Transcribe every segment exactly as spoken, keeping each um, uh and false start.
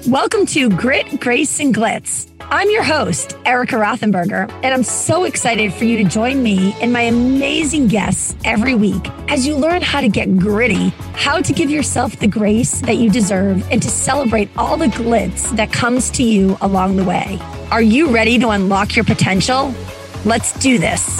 Welcome to Grit, Grace, and Glitz. I'm your host, Erica Rothenberger, and I'm so excited for you to join me and my amazing guests every week as you learn how to get gritty, how to give yourself the grace that you deserve, and to celebrate all the glitz that comes to you along the way. Are you ready to unlock your potential? Let's do this.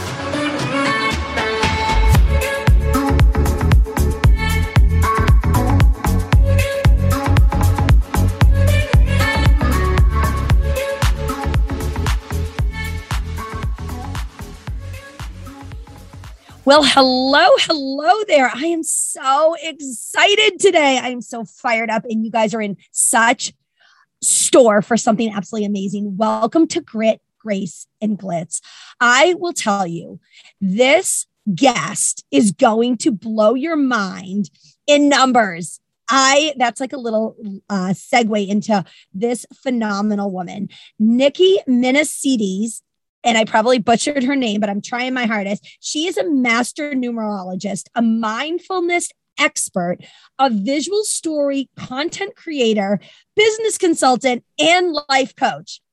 Well, hello, hello there. I am so excited today. I am so fired up, and you guys are in such store for something absolutely amazing. Welcome to Grit, Grace, and Glitz. I will tell you, this guest is going to blow your mind in numbers. I, that's like a little uh, segue into this phenomenal woman, Nikki Menasides. And I probably butchered her name, but I'm trying my hardest. She is a master numerologist, a mindfulness expert, a visual story content creator, business consultant, and life coach.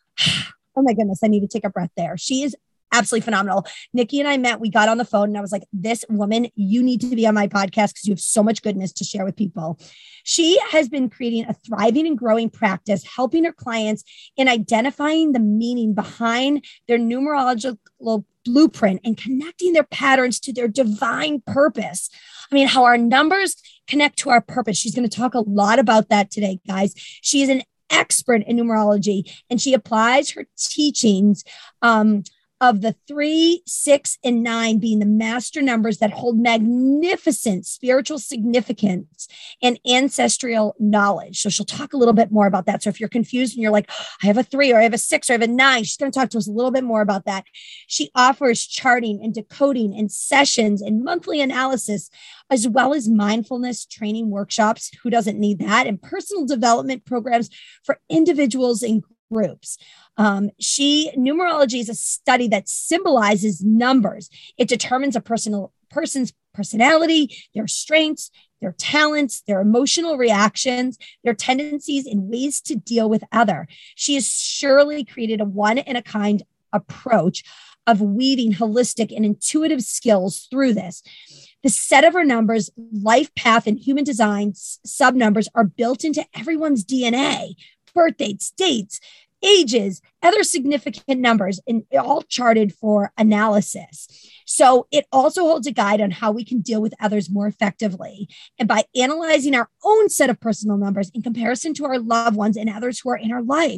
Oh my goodness, I need to take a breath there. She is absolutely phenomenal. Nikki and I met, we got on the phone, and I was like, this woman, you need to be on my podcast because you have so much goodness to share with people. She has been creating a thriving and growing practice, helping her clients in identifying the meaning behind their numerological blueprint and connecting their patterns to their divine purpose. I mean, how our numbers connect to our purpose. She's going to talk a lot about that today, guys. She is an expert in numerology, and she applies her teachings um, of the three, six, and nine being the master numbers that hold magnificent spiritual significance and ancestral knowledge. So she'll talk a little bit more about that. So if you're confused and you're like, I have a three or I have a six or I have a nine, she's going to talk to us a little bit more about that. She offers charting and decoding and sessions and monthly analysis, as well as mindfulness training workshops. Who doesn't need that? And personal development programs for individuals and groups. Um, she numerology is a study that symbolizes numbers. It determines a personal person's personality, their strengths, their talents, their emotional reactions, their tendencies, and ways to deal with other. She has surely created a one-in-a-kind approach of weaving holistic and intuitive skills through this. The set of her numbers, life path, and human design sub numbers are built into everyone's D N A. Birth dates, dates, ages, other significant numbers, and all charted for analysis. So it also holds a guide on how we can deal with others more effectively. And by analyzing our own set of personal numbers in comparison to our loved ones and others who are in our life.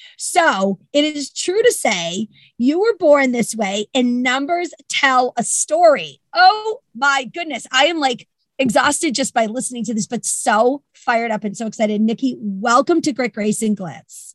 So it is true to say you were born this way, and numbers tell a story. Oh my goodness. I am like exhausted just by listening to this, but so fired up and so excited. Nikki, welcome to Grit, Grace, and Glitz.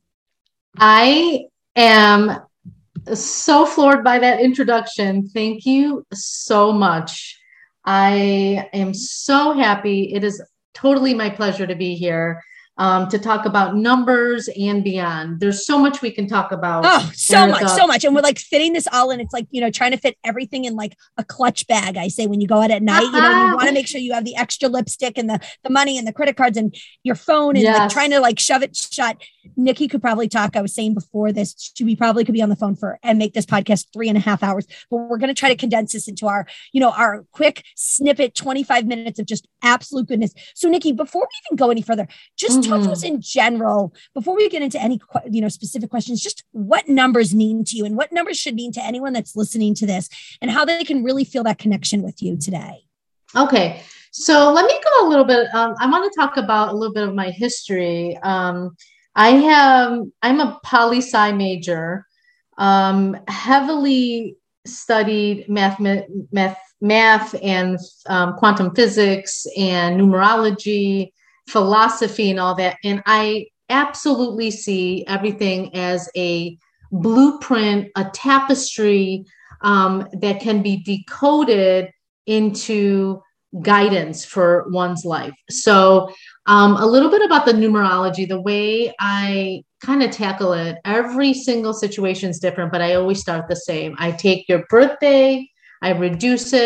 I am so floored by that introduction. Thank you so much. I am so happy. It is totally my pleasure to be here um, to talk about numbers and beyond. There's so much we can talk about. Oh, so much, so much. And we're like fitting this all in. It's like, you know, trying to fit everything in like a clutch bag. I say when you go out at night, uh-huh. you know, you want to make sure you have the extra lipstick and the, the money and the credit cards and your phone and yes. like trying to like shove it shut. Nikki could probably talk. I was saying before this, she, we probably could be on the phone for and make this podcast three and a half hours, but we're going to try to condense this into our, you know, our quick snippet, twenty-five minutes of just absolute goodness. So Nikki, before we even go any further, just mm-hmm. talk to us in general, before we get into any, you know, specific questions, just what numbers mean to you and what numbers should mean to anyone that's listening to this and how they can really feel that connection with you today. Okay. So let me go a little bit. Um, I want to talk about a little bit of my history. Um, I have, I'm a poli-sci major, um, heavily studied math, math, math and um, quantum physics and numerology, philosophy and all that. And I absolutely see everything as a blueprint, a tapestry um, that can be decoded into guidance for one's life. So um, a little bit about the numerology, the way I kind of tackle it, every single situation is different, but I always start the same. I take your birthday, I reduce it,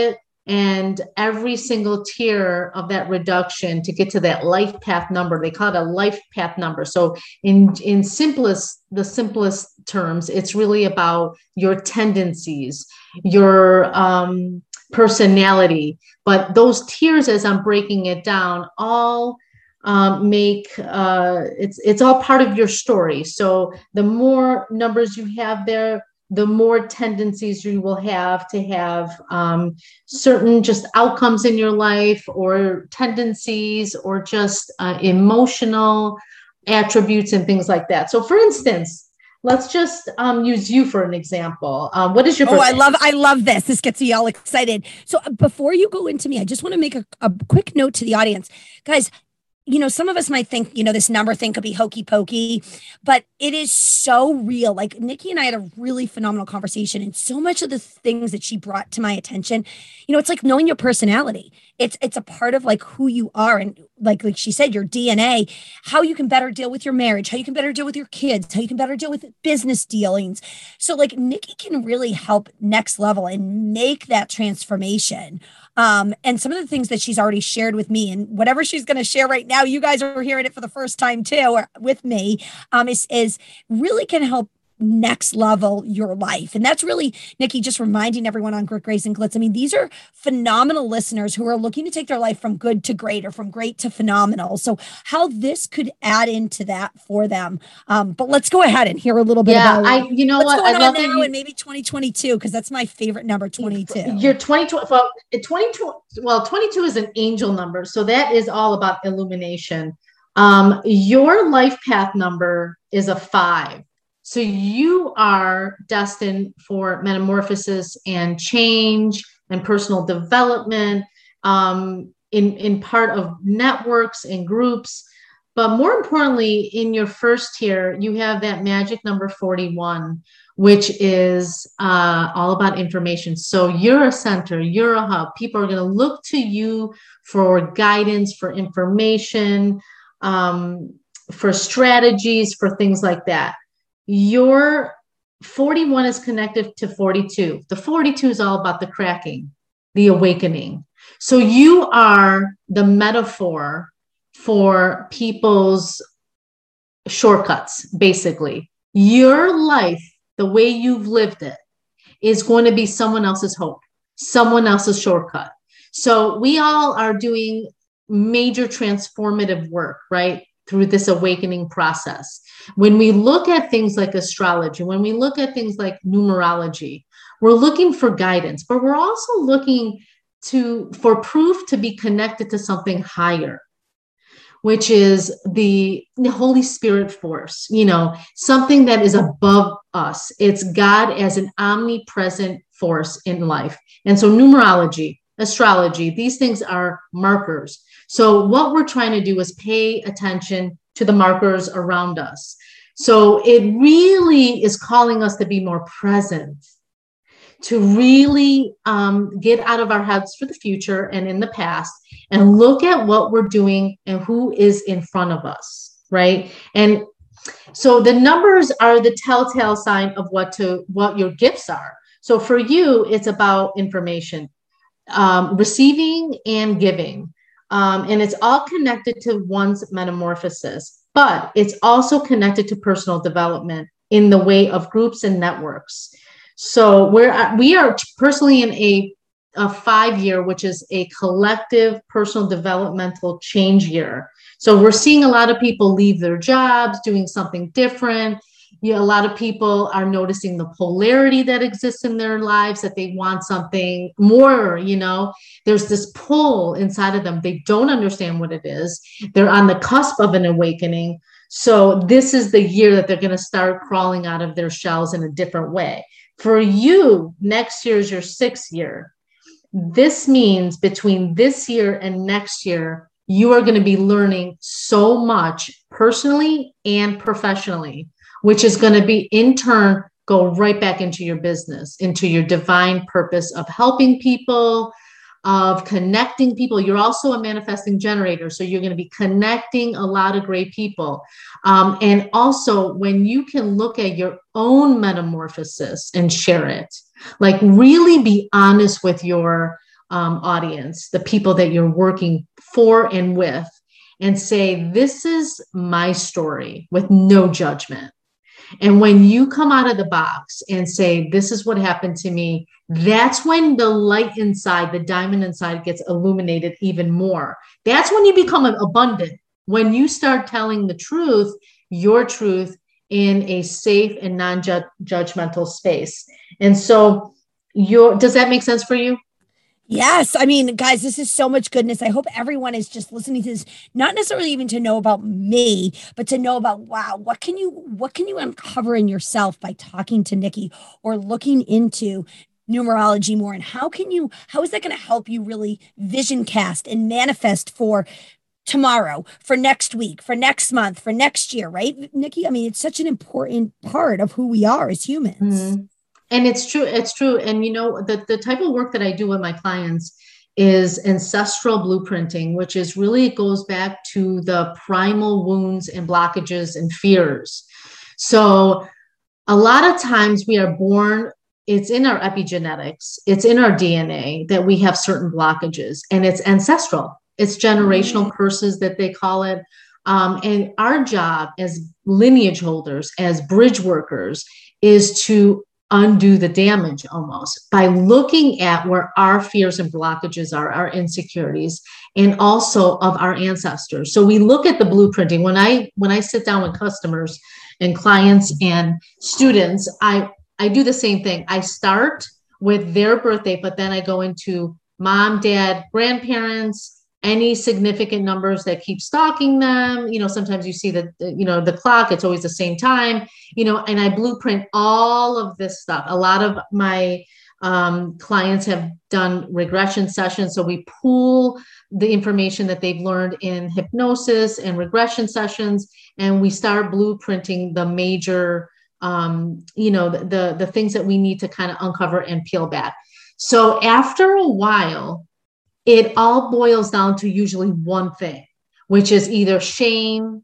And every single tier of that reduction to get to that life path number, they call it a life path number. So in, in simplest, the simplest terms, it's really about your tendencies, your um, personality. But those tiers, as I'm breaking it down, all um, make, uh, it's, it's all part of your story. So the more numbers you have there, the more tendencies you will have to have um, certain just outcomes in your life, or tendencies, or just uh, emotional attributes and things like that. So for instance, let's just um, use you for an example. Um, what is your birthday? Oh, I love, I love this. This gets me all excited. So uh, before you go into me, I just want to make a, a quick note to the audience. Guys, you know, some of us might think, you know, this number thing could be hokey pokey, but it is so real. Like Nikki and I had a really phenomenal conversation, and so much of the things that she brought to my attention, you know, it's like knowing your personality. It's, it's a part of like who you are. And like, like she said, your D N A, how you can better deal with your marriage, how you can better deal with your kids, how you can better deal with business dealings. So like Nikki can really help next level and make that transformation. Um, and some of the things that she's already shared with me, and whatever she's going to share right now, you guys are hearing it for the first time too, or with me, um, is, is really can help next level your life. And that's really, Nikki, just reminding everyone on Grit, Grace, and Glitz. I mean, these are phenomenal listeners who are looking to take their life from good to great, or from great to phenomenal. So how this could add into that for them. Um, but let's go ahead and hear a little bit yeah, about I, you know what's what? going I on love now that you, and maybe twenty twenty-two, because that's my favorite number, twenty-two. You're twenty-two. Well, twenty-two. Well, twenty-two is an angel number. So that is all about illumination. Um, your life path number is a five. So you are destined for metamorphosis and change and personal development, um, in, in part of networks and groups. But more importantly, in your first tier, you have that magic number forty-one, which is uh, all about information. So you're a center, you're a hub. People are going to look to you for guidance, for information, um, for strategies, for things like that. Your forty-one is connected to forty-two. The forty-two is all about the cracking, the awakening. So you are the metaphor for people's shortcuts, basically. Your life, the way you've lived it, is going to be someone else's hope, someone else's shortcut. So we all are doing major transformative work, right? Through this awakening process. When we look at things like astrology, when we look at things like numerology, we're looking for guidance, but we're also looking to for proof to be connected to something higher, which is the, the Holy Spirit force, you know, something that is above us. It's God as an omnipresent force in life. And so numerology, astrology, these things are markers. So what we're trying to do is pay attention to the markers around us. So it really is calling us to be more present, to really um, get out of our heads for the future and in the past, and look at what we're doing and who is in front of us, right? And so the numbers are the telltale sign of what to what your gifts are. So for you, it's about information, um, receiving and giving. Um, and it's all connected to one's metamorphosis, but it's also connected to personal development in the way of groups and networks. So we're, we are personally in a, a five year, which is a collective personal developmental change year. So we're seeing a lot of people leave their jobs, doing something different. You know, a lot of people are noticing the polarity that exists in their lives, that they want something more, you know, there's this pull inside of them. They don't understand what it is. They're on the cusp of an awakening. So this is the year that they're going to start crawling out of their shells in a different way. For you, next year is your sixth year. This means between this year and next year, you are going to be learning so much personally and professionally, which is going to be in turn go right back into your business, into your divine purpose of helping people, of connecting people. You're also a manifesting generator. So you're going to be connecting a lot of great people. Um, and also when you can look at your own metamorphosis and share it, like really be honest with your um, audience, the people that you're working for and with, and say, this is my story with no judgment. And when you come out of the box and say, this is what happened to me, that's when the light inside, the diamond inside gets illuminated even more. That's when you become abundant. When you start telling the truth, your truth, in a safe and non-judgmental space. And so your, does that make sense for you? Yes. I mean, guys, this is so much goodness. I hope everyone is just listening to this, not necessarily even to know about me, but to know about, wow, what can you, what can you uncover in yourself by talking to Nikki or looking into numerology more? And how can you, how is that going to help you really vision cast and manifest for tomorrow, for next week, for next month, for next year, right, Nikki? I mean, it's such an important part of who we are as humans. Mm-hmm. And it's true. It's true. And, you know, the, the type of work that I do with my clients is ancestral blueprinting, which is really, it goes back to the primal wounds and blockages and fears. So a lot of times we are born, it's in our epigenetics, it's in our D N A that we have certain blockages, and it's ancestral. It's generational mm-hmm. curses that they call it. Um, and our job as lineage holders, as bridge workers, is to undo the damage almost by looking at where our fears and blockages are, our insecurities, and also of our ancestors. So we look at the blueprinting. When I when I sit down with customers and clients and students, I, I do the same thing. I start with their birthday, but then I go into mom, dad, grandparents, any significant numbers that keep stalking them. You know, sometimes you see the, you know, the clock, it's always the same time, you know, and I blueprint all of this stuff. A lot of my um, clients have done regression sessions. So we pool the information that they've learned in hypnosis and regression sessions, and we start blueprinting the major, um, you know, the, the, the things that we need to kind of uncover and peel back. So after a while, it all boils down to usually one thing, which is either shame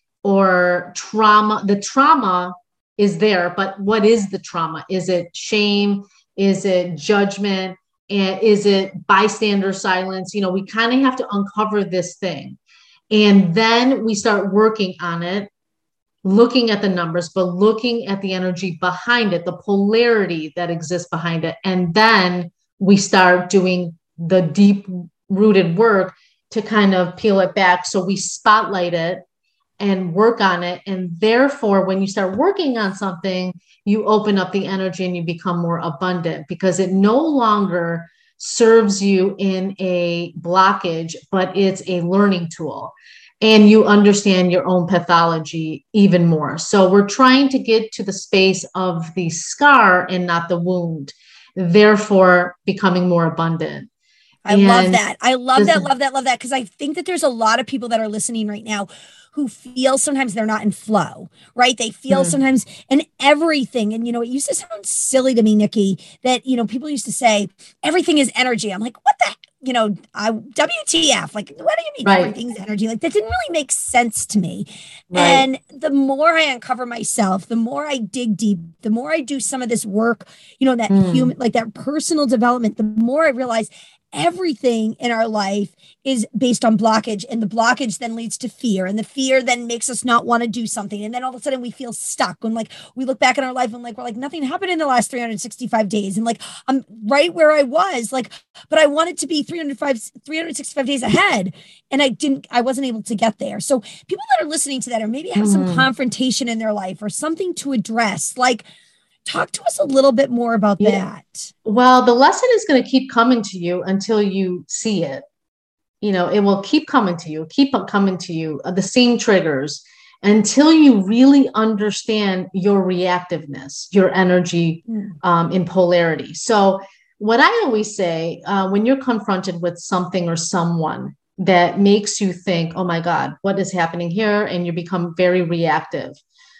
or trauma. The trauma is there, but what is the trauma? Is it shame? Is it judgment? And is it bystander silence? You know, we kind of have to uncover this thing. And then we start working on it, looking at the numbers, but looking at the energy behind it, the polarity that exists behind it. And then we start doing the deep rooted work to kind of peel it back. So we spotlight it and work on it. And therefore, when you start working on something, you open up the energy and you become more abundant, because it no longer serves you in a blockage, but it's a learning tool. And you understand your own pathology even more. So we're trying to get to the space of the scar and not the wound, therefore becoming more abundant. I and love that. I love that, love that, love that. Because I think that there's a lot of people that are listening right now who feel sometimes they're not in flow, right? They feel mm. sometimes and everything. And, you know, it used to sound silly to me, Nikki, that, you know, people used to say everything is energy. I'm like, what the, you know, I, W T F? Like, what do you mean right. everything's energy? Like, that didn't really make sense to me. Right. And the more I uncover myself, the more I dig deep, the more I do some of this work, you know, that mm. human, like that personal development, the more I realize everything in our life is based on blockage, and the blockage then leads to fear, and the fear then makes us not want to do something. And then all of a sudden we feel stuck when like we look back in our life and like, we're like, nothing happened in the last three hundred sixty-five days. And like, I'm right where I was, like, but I wanted to be three hundred five, three hundred sixty-five days ahead. And I didn't, I wasn't able to get there. So people that are listening to that, or maybe have mm. some confrontation in their life or something to address, like, talk to us a little bit more about yeah. that. Well, the lesson is going to keep coming to you until you see it. You know, it will keep coming to you, keep coming to you, uh, the same triggers, until you really understand your reactiveness, your energy mm. um, in polarity. So what I always say, uh, when you're confronted with something or someone that makes you think, oh my God, what is happening here? And you become very reactive.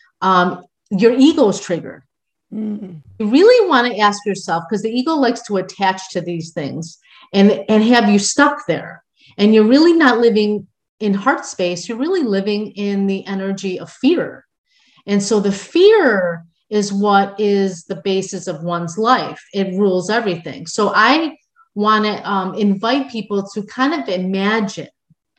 Um, your ego is triggered. Mm. You really want to ask yourself, because the ego likes to attach to these things and, and have you stuck there. And you're really not living in heart space. You're really living in the energy of fear. And so the fear is what is the basis of one's life. It rules everything. So I want to um, invite people to kind of imagine,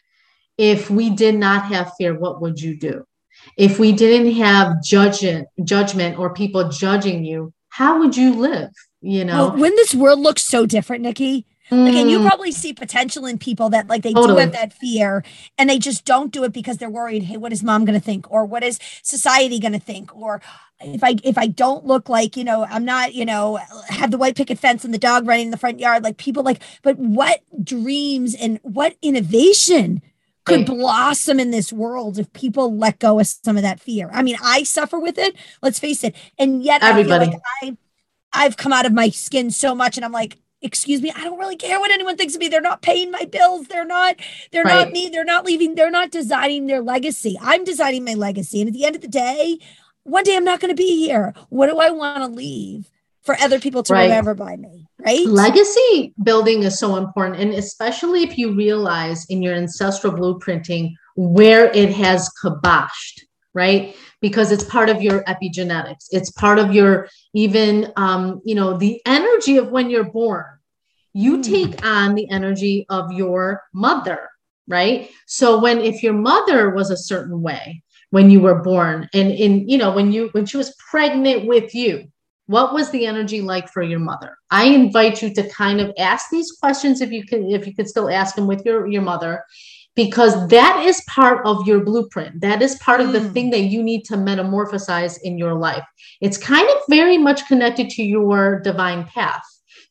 if we did not have fear, what would you do? If we didn't have judgment, judgment or people judging you, how would you live? You know, oh, when this world looks so different, Nikki, mm, like, and you probably see potential in people that like they totally. do have that fear and they just don't do it because they're worried. Hey, what is mom going to think? Or what is society going to think? Or if I, if I don't look like, you know, I'm not, you know, have the white picket fence and the dog running in the front yard, like people like, but what dreams and what innovation could blossom in this world if people let go of some of that fear. I mean, I suffer with it, let's face it. And yet Everybody. I feel like I, I've come out of my skin so much and I'm like, excuse me, I don't really care what anyone thinks of me. They're not paying my bills. They're not, they're right. not me. They're not leaving. They're not designing their legacy. I'm designing my legacy. And at the end of the day, one day I'm not going to be here. What do I want to leave for other people to right. remember by me? Right? Legacy building is so important. And especially if you realize in your ancestral blueprinting where it has kiboshed, right? Because it's part of your epigenetics. It's part of your, even, um, you know, the energy of when you're born. You mm. take on the energy of your mother, right? So when, if your mother was a certain way when you were born, and in, you know, when you, when she was pregnant with you, what was the energy like for your mother? I invite you to kind of ask these questions if you can, if you could still ask them with your, your mother, because that is part of your blueprint. That is part mm. of the thing that you need to metamorphosize in your life. It's kind of very much connected to your divine path.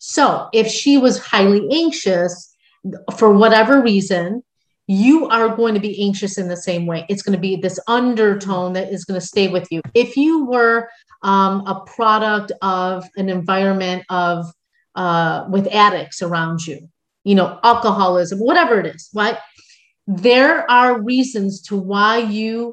So if she was highly anxious for whatever reason, you are going to be anxious in the same way. It's going to be this undertone that is going to stay with you. If you were um, a product of an environment of uh, with addicts around you, you know, alcoholism, whatever it is, right? There are reasons to why you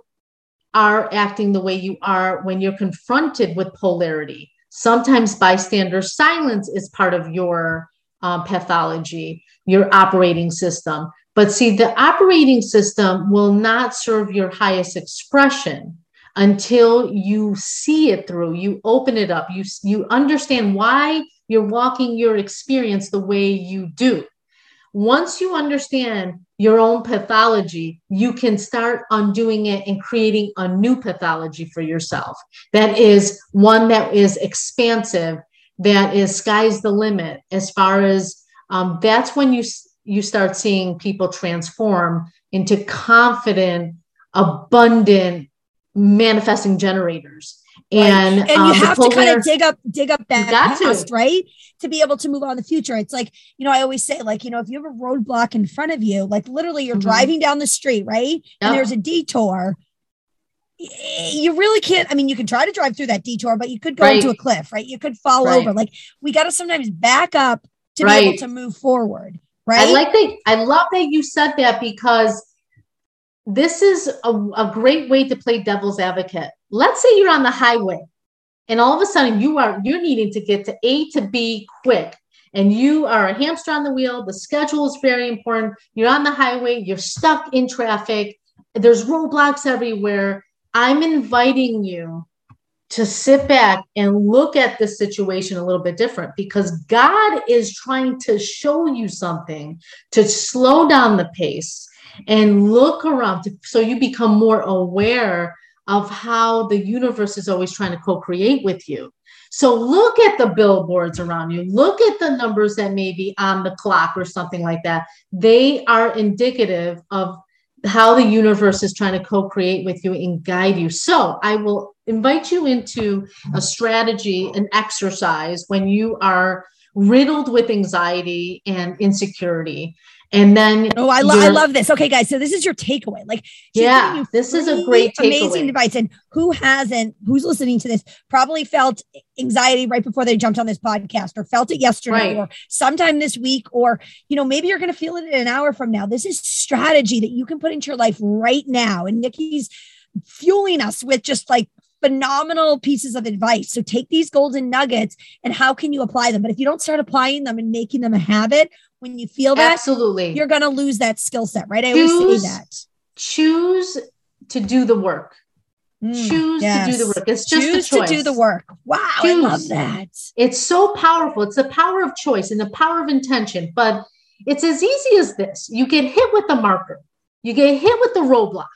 are acting the way you are when you're confronted with polarity. Sometimes bystander silence is part of your um, pathology, your operating system. But see, the operating system will not serve your highest expression until you see it through, you open it up, you, you understand why you're walking your experience the way you do. Once you understand your own pathology, you can start undoing it and creating a new pathology for yourself. That is one that is expansive, that is sky's the limit. As far as um, that's when you you start seeing people transform into confident, abundant, manifesting generators. Right. And, and you um, have to kind of dig up, dig up that past, to. right? To be able to move on in the future. It's like, you know, I always say, like, you know, if you have a roadblock in front of you, like literally you're mm-hmm. driving down the street, right? Yep. And there's a detour. You really can't. I mean, you can try to drive through that detour, but you could go right. into a cliff, right? You could fall right. over. Like, we got to sometimes back up to right. be able to move forward. Right. I like that. I love that you said that, because this is a, a great way to play devil's advocate. Let's say you're on the highway and all of a sudden you are, you're needing to get to A to B quick, and you are a hamster on the wheel. The schedule is very important. You're on the highway. You're stuck in traffic. There's roadblocks everywhere. I'm inviting you to sit back and look at the situation a little bit different, because God is trying to show you something, to slow down the pace and look around to, so you become more aware of how the universe is always trying to co-create with you. So look at the billboards around you. Look at the numbers that may be on the clock or something like that. They are indicative of how the universe is trying to co-create with you and guide you. So I will invite you into a strategy, an exercise when you are riddled with anxiety and insecurity. And then, oh, I, lo- I love this. Okay, guys. So this is your takeaway. Like, yeah, this is a great takeaway. Amazing advice. And who hasn't, who's listening to this, probably felt anxiety right before they jumped on this podcast, or felt it yesterday, right. or sometime this week, or, you know, maybe you're going to feel it in an hour from now. This is strategy that you can put into your life right now. And Nikki's fueling us with just like phenomenal pieces of advice. So take these golden nuggets and how can you apply them? But if you don't start applying them and making them a habit, when you feel that, absolutely, you're going to lose that skill set, right? I choose, always say that. Choose to do the work. Mm, Choose yes. to do the work. It's just Choose a choice. to do the work. Wow, Choose. I love that. It's so powerful. It's the power of choice and the power of intention. But it's as easy as this. You get hit with the marker. You get hit with the roadblock.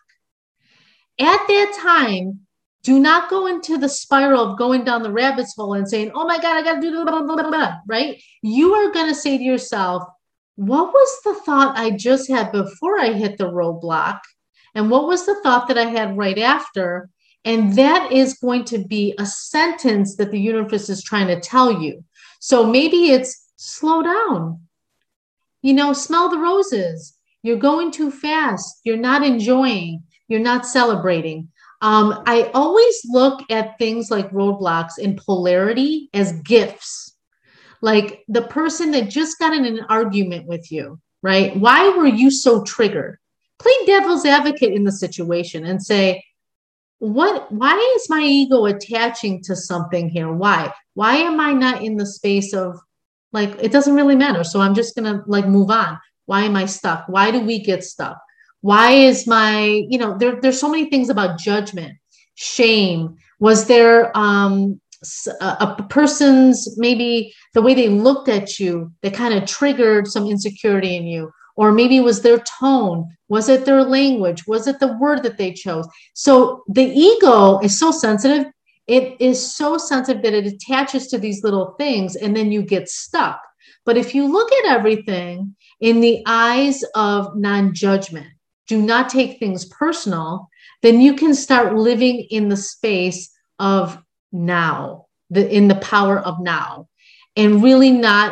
At that time, do not go into the spiral of going down the rabbit's hole and saying, oh my God, I got to do blah, blah, blah, blah, blah, right? You are going to say to yourself, what was the thought I just had before I hit the roadblock? And what was the thought that I had right after? And that is going to be a sentence that the universe is trying to tell you. So maybe it's slow down, you know, smell the roses. You're going too fast. You're not enjoying. You're not celebrating. Um, I always look at things like roadblocks in polarity as gifts. Like the person that just got in an argument with you, right? Why were you so triggered? Play devil's advocate in the situation and say, what, why is my ego attaching to something here? Why? Why am I not in the space of like, it doesn't really matter. So I'm just going to like move on. Why am I stuck? Why do we get stuck? Why is my, you know, there, there's so many things about judgment, shame. Was there um, a, a person's, maybe the way they looked at you that kind of triggered some insecurity in you? Or maybe it was their tone. Was it their language? Was it the word that they chose? So the ego is so sensitive. It is so sensitive that it attaches to these little things and then you get stuck. But if you look at everything in the eyes of non-judgment, do not take things personal, then you can start living in the space of now, the, in the power of now, and really not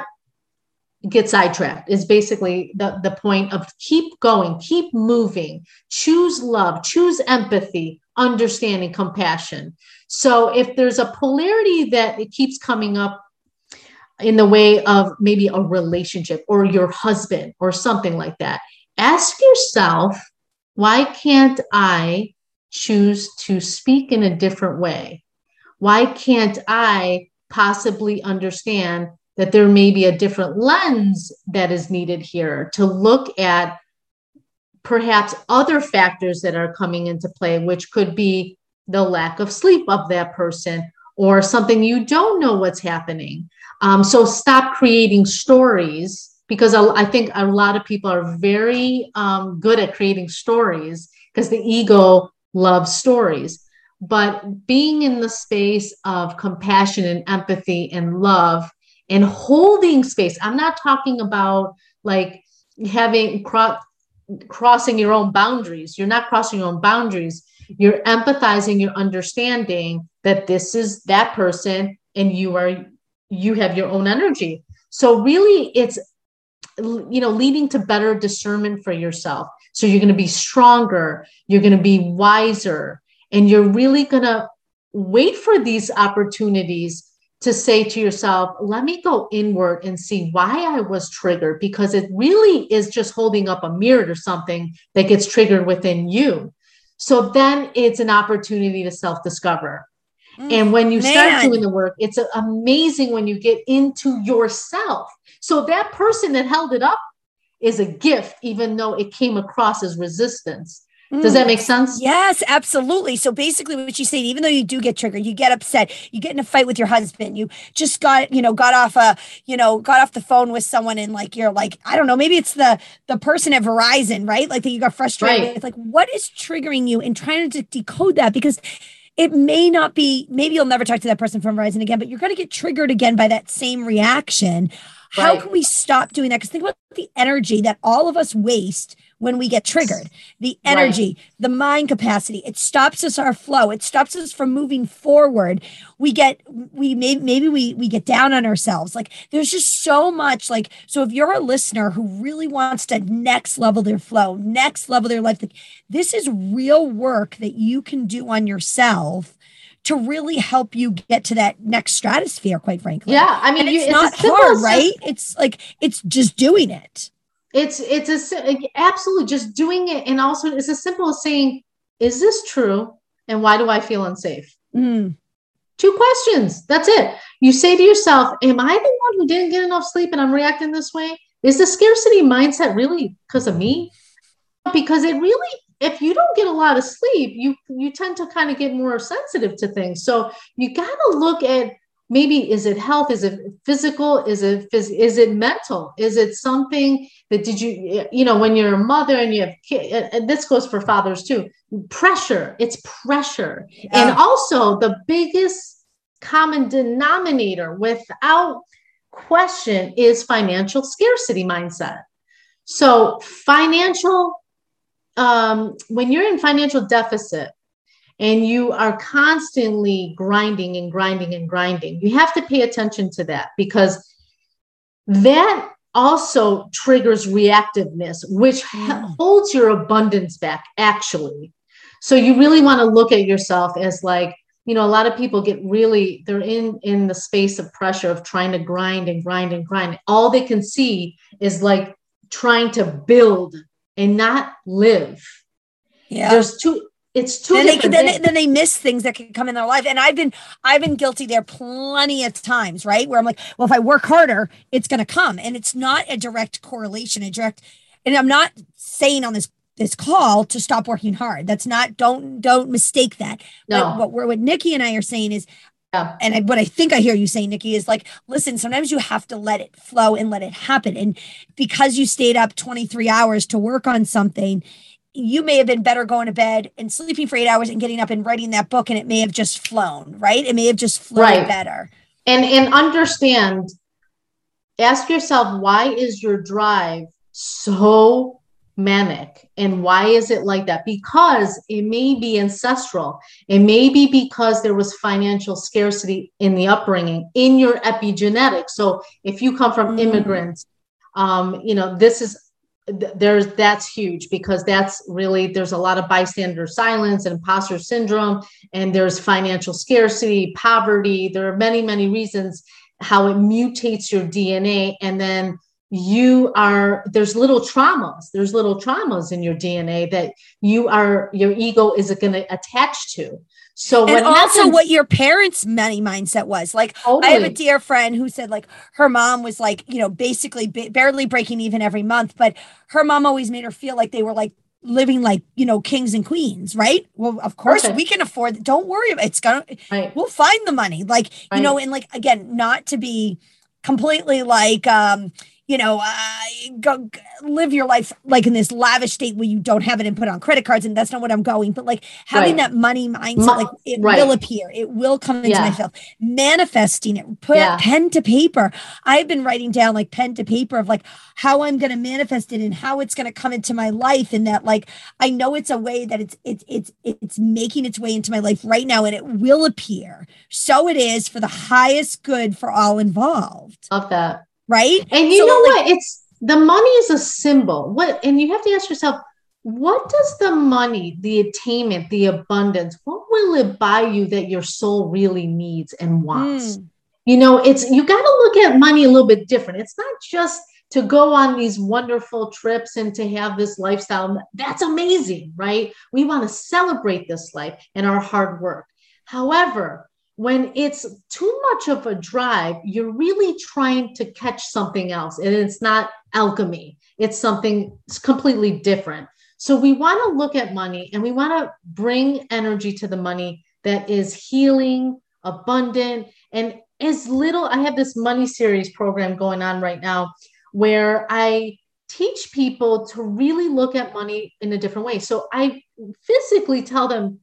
get sidetracked is basically the, the point of keep going, keep moving, choose love, choose empathy, understanding, compassion. So if there's a polarity that it keeps coming up in the way of maybe a relationship or your husband or something like that, ask yourself, why can't I choose to speak in a different way? Why can't I possibly understand that there may be a different lens that is needed here to look at perhaps other factors that are coming into play, which could be the lack of sleep of that person or something you don't know what's happening. Um, so stop creating stories, because I, I think a lot of people are very um, good at creating stories because the ego loves stories. But being in the space of compassion and empathy and love and holding space. I'm not talking about like having cro- crossing your own boundaries. You're not crossing your own boundaries. You're empathizing, you're understanding that this is that person and you are, you have your own energy. So really it's, you know, leading to better discernment for yourself. So you're going to be stronger, you're going to be wiser, and you're really going to wait for these opportunities to say to yourself, let me go inward and see why I was triggered, because it really is just holding up a mirror to something that gets triggered within you. So then it's an opportunity to self-discover. Mm, and when you man. start doing the work, it's amazing when you get into yourself. So that person that held it up is a gift, even though it came across as resistance. Does that make sense? Yes, absolutely. So basically what you say, even though you do get triggered, you get upset, you get in a fight with your husband, you just got, you know, got off a, you know, got off the phone with someone and like, you're like, I don't know, maybe it's the, the person at Verizon, right? Like that you got frustrated right. with, like, what is triggering you, and trying to decode that, because it may not be, maybe you'll never talk to that person from Verizon again, but you're going to get triggered again by that same reaction. How right. can we stop doing that? Because think about the energy that all of us waste when we get triggered, the energy, right. the mind capacity. It stops us our flow. It stops us from moving forward. We get, we may, maybe we, we get down on ourselves. Like there's just so much like, so if you're a listener who really wants to next level their flow, next level their life, like, this is real work that you can do on yourself to really help you get to that next stratosphere, quite frankly. Yeah. I mean, and you, it's, it's not hard, right? It's like, it's just doing it. It's, it's a, absolutely just doing it. And also it's as simple as saying, is this true? And why do I feel unsafe? Mm. Two questions. That's it. You say to yourself, am I the one who didn't get enough sleep and I'm reacting this way? Is the scarcity mindset really because of me? Because it really if you don't get a lot of sleep, you, you tend to kind of get more sensitive to things. So you got to look at, maybe, is it health? Is it physical? Is it, phys- is it mental? Is it something that did you, you know, when you're a mother and you have kids, and this goes for fathers too, pressure, it's pressure. Yeah. And also the biggest common denominator without question is financial scarcity mindset. So financial, um, when you're in financial deficit, and you are constantly grinding and grinding and grinding, you have to pay attention to that, because that also triggers reactiveness, which Mm. holds your abundance back, actually. So you really want to look at yourself as like, you know, a lot of people get really, they're in, in the space of pressure of trying to grind and grind and grind. All they can see is like trying to build and not live. Yeah. There's two, It's two then different they, then, things. they, then they miss things that can come in their life. And I've been, I've been guilty there plenty of times, right? Where I'm like, well, if I work harder, it's going to come. And it's not a direct correlation, a direct, and I'm not saying on this, this call to stop working hard. That's not, don't, don't mistake that. No. But what we're, what Nikki and I are saying is, Yeah. and I, what I think I hear you saying, Nikki, is like, listen, sometimes you have to let it flow and let it happen. And because you stayed up twenty-three hours to work on something, you may have been better going to bed and sleeping for eight hours and getting up and writing that book, and it may have just flown, right? It may have just flown Right. better. And and understand, ask yourself, why is your drive so manic? And why is it like that? Because it may be ancestral. It may be because there was financial scarcity in the upbringing, in your epigenetics. So if you come from Mm. immigrants, um, you know, this is, there's, that's huge, because that's really, there's a lot of bystander silence and imposter syndrome, and there's financial scarcity, poverty. There are many, many reasons how it mutates your D N A. And then you are, there's little traumas, there's little traumas in your D N A that you are, your ego is going to attach to. So and what also happens, what your parents' money mindset was. Like, totally. I have a dear friend who said, like, her mom was like, you know, basically ba- barely breaking even every month, but her mom always made her feel like they were like living like, you know, kings and queens, right? Well, of course Perfect. we can afford it. Don't worry about it. It's gonna, Right. we'll find the money. Like, Right. you know, and like, again, not to be completely like, um, you know, uh, go, live your life like in this lavish state where you don't have it and put on credit cards. And that's not what I'm going, but like having Right. that money mindset, Mo- like it right. will appear, it will come into Yeah. myself, manifesting it, put Yeah. pen to paper. I've been writing down like pen to paper of like how I'm going to manifest it and how it's going to come into my life. And that like, I know it's a way that it's, it's, it's, it's making its way into my life right now, and it will appear. So it is for the highest good for all involved. Love that. Right. And you so, know like, what? It's, the money is a symbol. What, and you have to ask yourself, what does the money, the attainment, the abundance, what will it buy you that your soul really needs and wants? Mm. You know, it's, you got to look at money a little bit different. It's not just to go on these wonderful trips and to have this lifestyle. That's amazing, right? We want to celebrate this life and our hard work. However, when it's too much of a drive, you're really trying to catch something else, and it's not alchemy. It's something completely different. So we want to look at money, and we want to bring energy to the money that is healing, abundant, and as little. I have this money series program going on right now where I teach people to really look at money in a different way. So I physically tell them,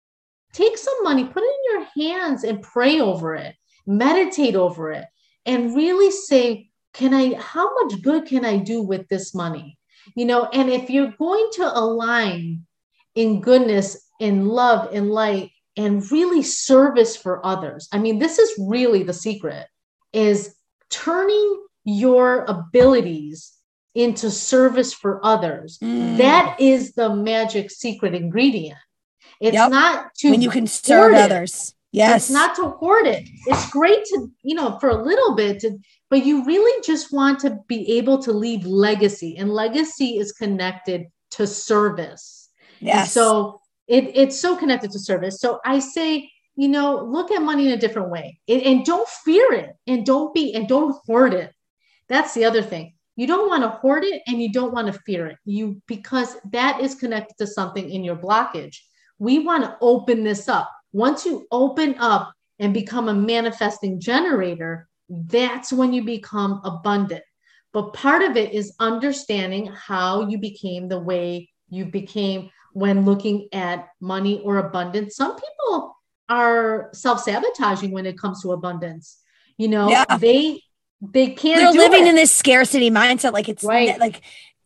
take some money, put it in your hands and pray over it, meditate over it, and really say, can I, how much good can I do with this money? You know, and if you're going to align in goodness, in love, in light, and really service for others. I mean, this is really the secret, is turning your abilities into service for others. Mm. That is the magic secret ingredient. It's Yep. not to when you can serve hoard others. it. Yes. It's not to hoard it. It's great to, you know, for a little bit, to, but you really just want to be able to leave legacy, and legacy is connected to service. Yes. And so it, it's so connected to service. So I say, you know, look at money in a different way, and, and don't fear it, and don't be, and don't hoard it. That's the other thing. You don't want to hoard it and you don't want to fear it. You because that is connected to something in your blockage. We want to open this up. Once you open up and become a manifesting generator, that's when you become abundant. But part of it is understanding how you became the way you became when looking at money or abundance. Some people are self-sabotaging when it comes to abundance. You know, Yeah. they they can't They're do living it. in this scarcity mindset, like it's Right. like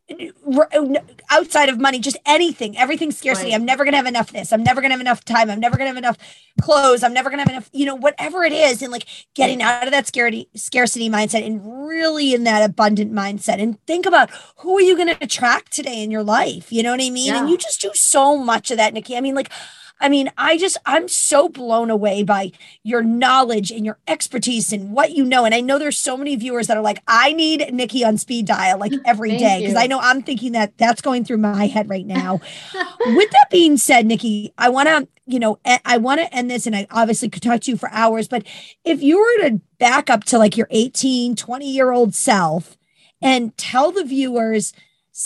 outside of money, just anything, everything's scarcity. Right. I'm never going to have enough of this. I'm never going to have enough time. I'm never going to have enough clothes. I'm never going to have enough, you know, whatever it is. And like getting out of that scarcity, scarcity mindset and really in that abundant mindset, and think about who are you going to attract today in your life? You know what I mean? Yeah. And you just do so much of that, Nikki. I mean, like, I mean, I just, I'm so blown away by your knowledge and your expertise and what you know. And I know there's so many viewers that are like, I need Nikki on speed dial like every Thank day. Cause you. I know I'm thinking that that's going through my head right now. With that being said, Nikki, I want to, you know, I want to end this, and I obviously could talk to you for hours, but if you were to back up to like your eighteen, twenty year old self and tell the viewers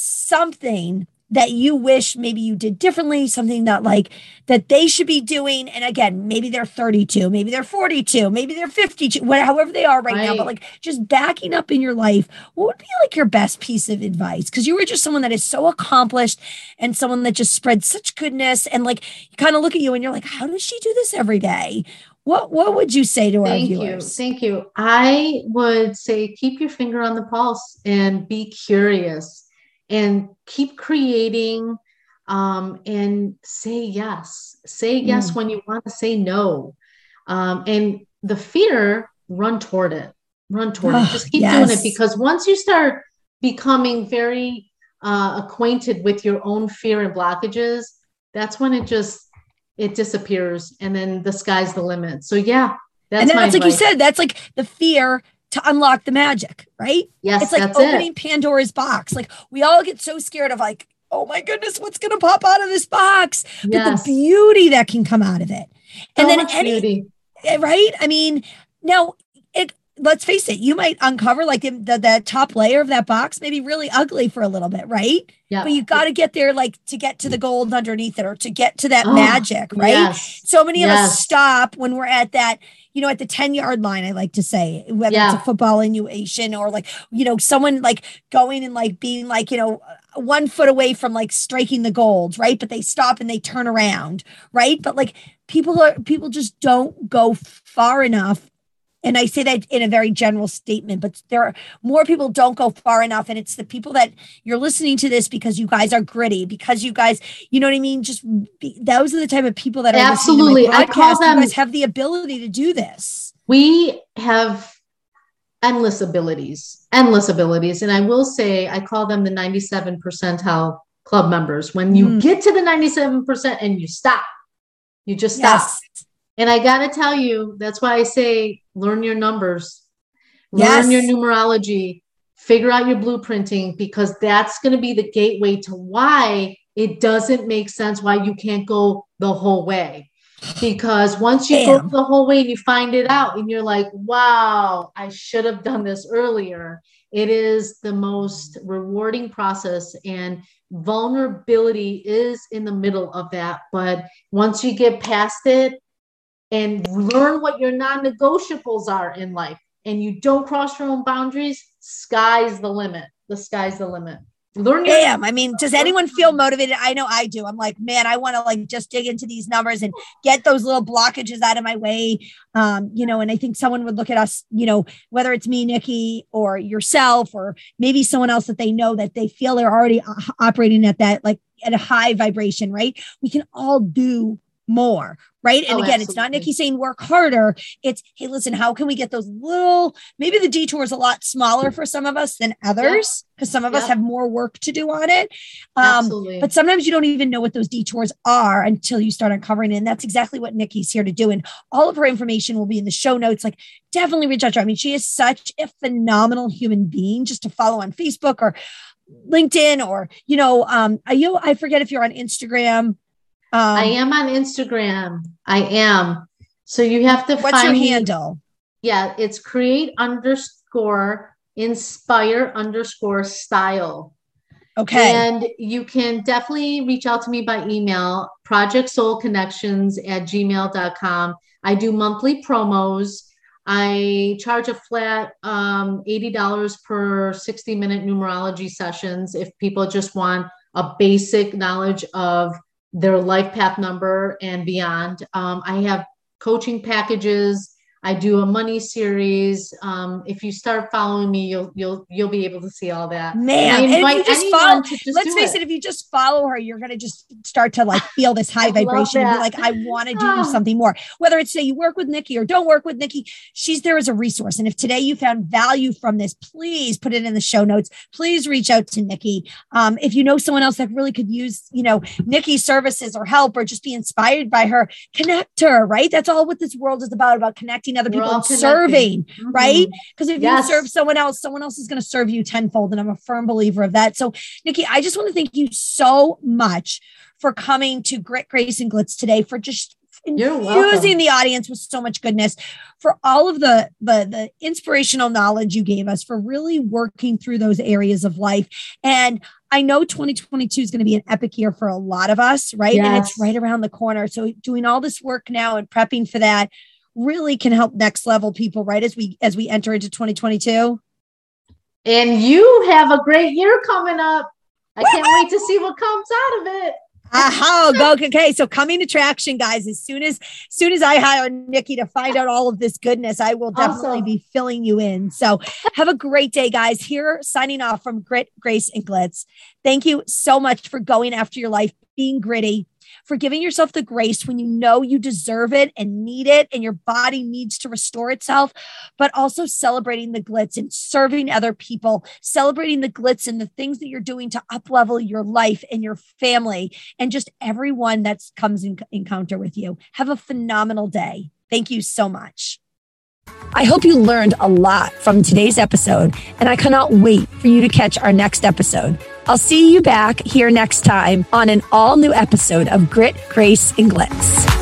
something that you wish maybe you did differently, something that like that they should be doing. And again, maybe they're thirty-two, maybe they're forty-two, maybe they're fifty-two, whatever, however they are right, right now, but like just backing up in your life, what would be like your best piece of advice? Because you were just someone that is so accomplished and someone that just spreads such goodness. And like, you kind of look at you and you're like, how does she do this every day? What, what would you say to Thank our viewers? Thank you. Thank you. I would say, keep your finger on the pulse and be curious. And keep creating um, and say yes. Say yes mm. when you want to say no. Um, and the fear, run toward it. Run toward oh, it. Just keep yes. doing it, because once you start becoming very uh, acquainted with your own fear and blockages, that's when it just, it disappears. And then the sky's the limit. So yeah, that's and my that's advice. Like you said, that's like the fear to unlock the magic, right? Yes, it's like that's opening it. Pandora's box. Like we all get so scared of like, oh my goodness, what's going to pop out of this box? But yes. the beauty that can come out of it. And so then much any, beauty. Right? I mean, now it, let's face it, you might uncover like the, the, the top layer of that box, maybe really ugly for a little bit, right? Yeah. But you got to get there, like to get to the gold underneath it, or to get to that oh, magic, right? Yes. So many yes. of us stop when we're at that, you know, at the ten yard line, I like to say, whether yeah. it's a football innuation or like, you know, someone like going and like being like, you know, one foot away from like striking the gold, right? But they stop and they turn around, right? But like people are, people just don't go far enough. And I say that in a very general statement, but there are more people don't go far enough. And it's the people that you're listening to this because you guys are gritty, because you guys, you know what I mean? Just be, those are the type of people that are absolutely. listening to my podcast. I call them, you guys have the ability to do this. We have endless abilities, endless abilities. And I will say, I call them the ninety-seven percentile club members. When you mm. get to the ninety-seven percent and you stop, you just stop. Yes. And I got to tell you, that's why I say, learn your numbers, yes. learn your numerology, figure out your blueprinting, because that's going to be the gateway to why it doesn't make sense why you can't go the whole way. Because once you Damn. go the whole way and you find it out and you're like, wow, I should have done this earlier. It is the most rewarding process, and vulnerability is in the middle of that. But once you get past it, and learn what your non-negotiables are in life, and you don't cross your own boundaries, sky's the limit. The sky's the limit. Learn your- Damn. I mean, does anyone feel motivated? I know I do. I'm like, man, I want to like just dig into these numbers and get those little blockages out of my way. Um, you know, and I think someone would look at us, you know, whether it's me, Nikki, or yourself, or maybe someone else that they know that they feel they're already operating at that, like at a high vibration, right? We can all do more, right? And oh, again, absolutely. It's not Nikki saying work harder. It's, hey, listen, how can we get those little, maybe the detour is a lot smaller for some of us than others, because yeah. some of yeah. us have more work to do on it. Um, absolutely. But sometimes you don't even know what those detours are until you start uncovering it. And that's exactly what Nikki's here to do. And all of her information will be in the show notes. Like, definitely reach out to her. I mean, she is such a phenomenal human being, just to follow on Facebook or LinkedIn, or, you know, um, are you, I forget if you're on Instagram. Um, I am on Instagram. I am. So you have to what's find your me. handle? Yeah, it's create underscore inspire underscore style. Okay. And you can definitely reach out to me by email, project soul connections at gmail dot com. I do monthly promos. I charge a flat um, eighty dollars per sixty minute numerology sessions if people just want a basic knowledge of their life path number and beyond. Um, I have coaching packages. I do a money series. Um, if you start following me, you'll you'll you'll be able to see all that. Man, and, and if you just follow, just let's face it. it, if you just follow her, you're gonna just start to like feel this high vibration and be like, I want to do oh. something more. Whether it's say you work with Nikki or don't work with Nikki, she's there as a resource. And if today you found value from this, please put it in the show notes. Please reach out to Nikki. Um, if you know someone else that really could use, you know, Nikki's services or help or just be inspired by her, connect her. Right? That's all what this world is about. About connecting other people and serving, mm-hmm. right? Because if yes. you serve someone else, someone else is going to serve you tenfold. And I'm a firm believer of that. So Nikki, I just want to thank you so much for coming to Grit, Grace, and Glitz today, for just infusing the audience with so much goodness, for all of the, the, the inspirational knowledge you gave us, for really working through those areas of life. And I know twenty twenty-two is going to be an epic year for a lot of us, right? Yes. And it's right around the corner. So doing all this work now and prepping for that really can help next level people, right? As we, as we enter into twenty twenty-two. And you have a great year coming up. I can't wait to see what comes out of it. Oh, go. Okay. So coming attraction, guys, as soon as, as soon as I hire Nikki to find out all of this goodness, I will definitely awesome. be filling you in. So have a great day, guys. Here signing off from Grit, Grace, and Glitz. Thank you so much for going after your life, being gritty, for giving yourself the grace when you know you deserve it and need it and your body needs to restore itself, but also celebrating the glitz and serving other people, celebrating the glitz and the things that you're doing to up-level your life and your family and just everyone that comes in encounter with you. Have a phenomenal day. Thank you so much. I hope you learned a lot from today's episode, and I cannot wait for you to catch our next episode. I'll see you back here next time on an all new episode of Grit, Grace, and Glitz.